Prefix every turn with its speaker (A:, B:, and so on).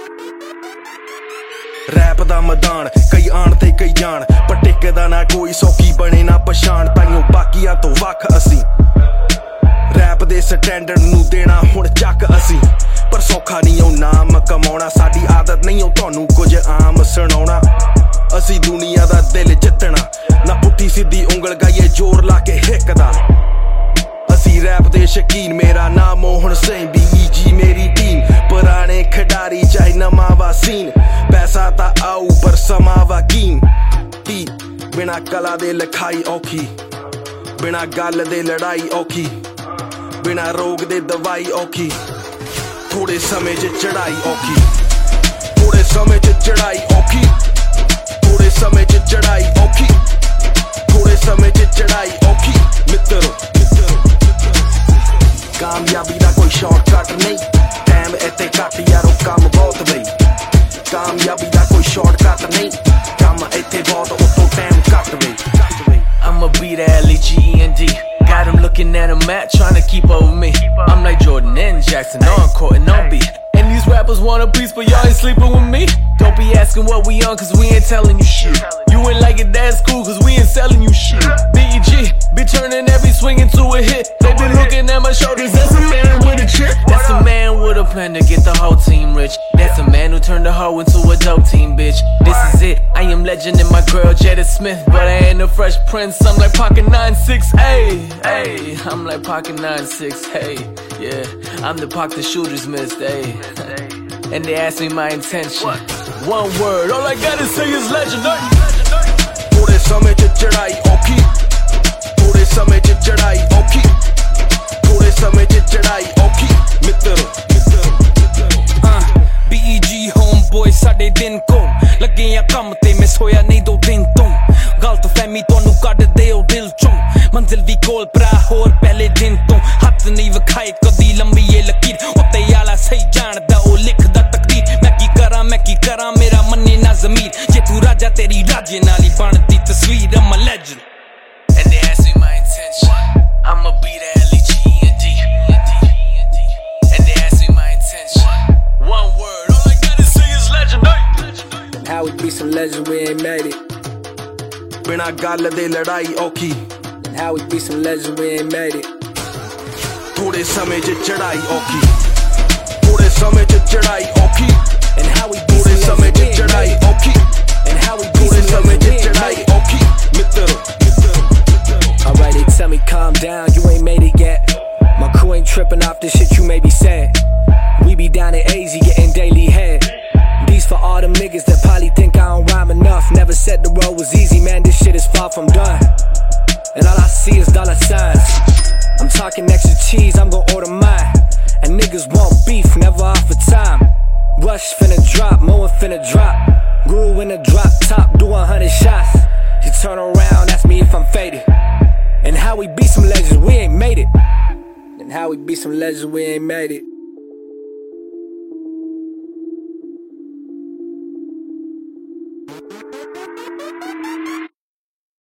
A: Rap दा मैदान कई आण ते कई जान पर टिकदा ना कोई सौखी बने ना पछाण ताइयों बाकियां तो वख असी रैप दे स्टैंडर्ड नू देना हुण चक असी पर सौखा नहीं ओ नाम कमाउणा साडी आदत नहीं ओ तुहानू कुछ आम सुणाउणा असी दुनिया दा दिल जित्तना ना पुट्ठी सीधी उंगल गाइए जोर ला के हिक दा असी रैप दे शकीन मेरा नाम मोहन सिंह BEG मेरी टीम पुराने खिडारी चाहे नवा वा सीन पैसा ता आऊ पर समा वा कीम बिना कला दे लिखाई औखी बिना गल दे लड़ाई औखी बिना रोग दे दवाई औखी थोड़े समय च चढ़ाई औखी थोड़े समय च चढ़ाई औखी थोड़े समय च चढ़ाई औखी थोड़े समय च चढ़ाई औखी मित्रो कामयाबी दा कोई शॉर्टकट नहीं टाइम इत्ते घट यारो काम बहुत बई कामयाबी दा कोई शॉर्टकट नहीं काम इत्ते बहुत उतो टाइम घट बई
B: I'ma be the LEGEND. Got him looking at a map, trying to keep up with me. I'm like Jordan and Jackson, on court and on beat. And these rappers want a piece, but y'all ain't sleeping with me. Don't be asking what we on, cause we ain't telling you shit. You ain't like it, that's cool, cause we ain't selling you shit. BEG, be turning every swing into a hit. They been looking at my shoulders, that's a man with a chip. That's a man with a plan to get the whole team rich. That's a man who turned the hoe into a dope team, bitch. This is it, I am legend and my girl Jada Smith. But I ain't a Fresh Prince, I'm like Pocket 9-6, ayy. I'm like Pocket 9-6, hey, yeah. I'm the Pac the shooters missed, ayy. And they ask me my intention. One word, all I gotta say is legend.
A: थोड़े समय च चढ़ाई औखी थोड़े समय च चढ़ाई औखी थोड़े समय च चढ़ाई औखी मित्रो
C: BEG homeboy साडे दिन को लगे या कम ते मैं सोया नहीं 2 दिन तो गलत फहमी तोनू कट दे ओ दिल चों मंजिल दी कोल भरा होर पहले दिन तो हथ नहीं विखाए कदी लंबी ये लकीर उत्ते आला सही जानदा ओ लिखदा तकदीर मैं की करा मेरा मन्ने ना ज़मीर जे तू राजा तेरी राजे नाली बनदी तस्वीर I'm a legend.
B: And they ask me my intention. I'ma be the LEGEND. And they ask me my intention. One word, all I gotta say is legend.
C: How we be some legend, we ain't made it.
A: बिना गल दे लड़ाई औखी
C: And how we be some legend, we ain't made it.
A: थोड़े समय च चढ़ाई औखी थोड़े समय च चढ़ाई औखी
C: And how we be
A: थोड़े
C: some
A: समय च
C: legend,
A: चढ़ाई औखी
C: And how we be
A: थोड़े
C: some
A: समय च
C: legend,
A: चढ़ाई औखी मित्रो
C: Alright, they tell me calm down, you ain't made it yet. My crew ain't tripping off this shit you may be saying. We be down at AZ getting daily head. These for all them niggas that probably think I don't rhyme enough. Never said the road was easy, man, this shit is far from done. And all I see is dollar signs. I'm talking extra cheese, I'm gon' order mine. And niggas want beef, never offer time. Rush finna drop, Moen finna drop. Grew in the drop top, do 100 shots. You turn around, ask me if I'm faded. And how we be some legends, we ain't made it. And how we be some legends, we ain't made it.